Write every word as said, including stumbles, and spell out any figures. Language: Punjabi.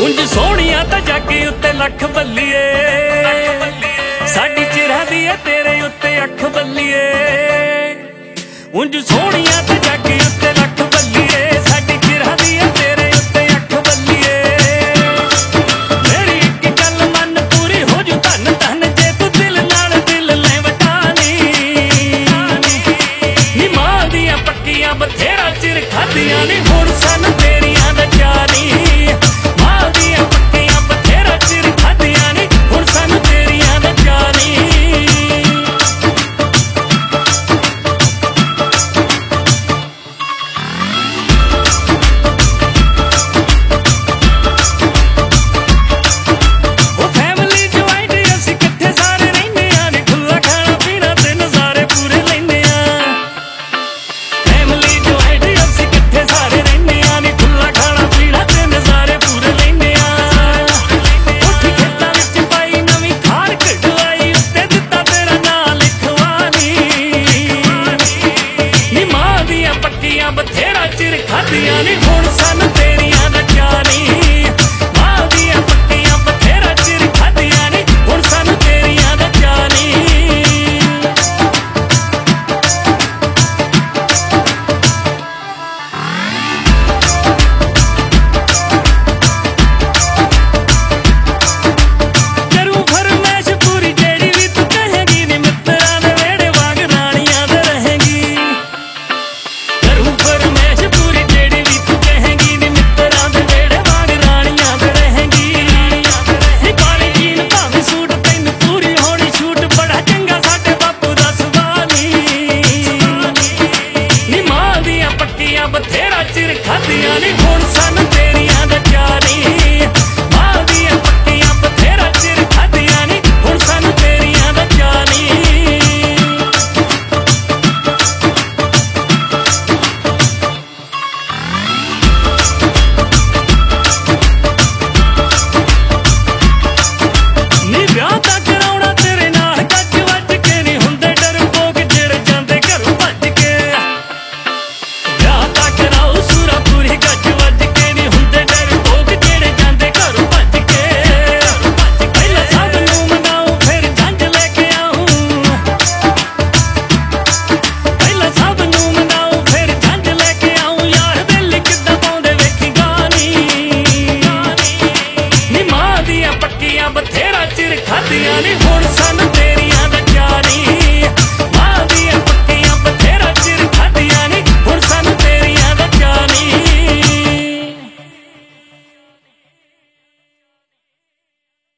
ਉਂਝ ਸੋਹਣੀਆਂ ਤਾਂ ਜੱਗ ਉੱਤੇ ਲੱਖ ਬੱਲੀਏ, ਸਾਡੀ ਚਿਰਾਂ ਦੀ ਏ ਤੇਰੇ ਉੱਤੇ ਅੱਖ ਬੱਲੀਏ। ਉਂਝ ਸੋਹਣੀਆਂ ਤਾਂ ਜੱਗ ਉੱਤੇ ਲੱਖ ਬੱਲੀਏ, ਸਾਡੀ ਚਿਰਾਂ ਦੀ ਏ ਤੇਰੇ ਉੱਤੇ ਅੱਖ ਬੱਲੀਏ। ਮੇਰੀ ਇੱਕ ਗੱਲ ਮੰਨ ਪੂਰੀ ਹੋ ਜੂ ਧੰਨ ਧੰਨ, ਜੇ ਤੂੰ ਦਿਲ ਨਾਲ ਦਿਲ ਲੈ ਵਟਾਨੀ। ਨੀ ਮਾਂ ਦੀਆਂ ਪੱਕੀਆਂ ਬਥੇਰਾ ਚਿਰ ਖਾਧੀਆਂ ਨੀ, ਹੁਣ ਸਾਨੂੰ ਤੇਰੀਆਂ ਦਾ ਚਾਅ ਨੀ। ਬਥੇਰਾ ਚਿਰ ਖਾਧੀਆਂ ਨੀ, ਹੁਣ ਸਾਨੂੰ ਤੇਰੀਆਂ ਦਾ ਚਾਅ ਨੀ। ਮਾਂ ਦੀਆਂ ਪੱਕੀਆਂ ਬਥੇਰਾ ਚਿਰ ਖਾਧੀਆਂ ਨੀ, ਹੁਣ ਸਾਨੂੰ ਤੇਰੀਆਂ ਦਾ ਚਾਅ ਨੀ। ਕਰੂ ਫਰਮੈਸ਼ ਪੂਰੀ ਜਿਹੜੀ ਵੀ ਤੂੰ ਕਹੇਗੀ ਨੀ, ਮਿੱਤਰਾਂ ਦੇ ਵਿਹੜੇ ਵਾਂਗ ਰਾਣੀਆਂ ਦੇ ਰਹੇਗੀ। ਫਰਮੈਸ਼ ਪੂਰੀ ਜਿਹੜੀ ਵੀ ਤੂੰ ਕਹੇਗੀ ਨੀ, ਮਿੱਤਰਾਂ ਦੇ ਵਿਹੜੇ ਵਾਂਗ ਰਾਣੀਆਂ ਦੇ ਰਹੇਗੀ। ਨੀ ਕਾਲੀ ਜੀਨ ਭਾਵੇਂ ਸੂਟ ਤੈਨੂੰ ਪੂਰੀ ਹੋਣੀ ਛੂਟ, ਬੜਾ ਚੰਗਾ ਸਾਡੇ ਬਾਪੂ ਦਾ ਸੁਭਾਅ ਨੀ। ਨੀ ਮਾਂ ਦੀਆਂ ਪੱਕੀਆਂ ਬਥੇਰਾ ਚਿਰ ਖਾਧੀਆਂ ਨੀ, ਹੁਣ ਸਾਨੂੰ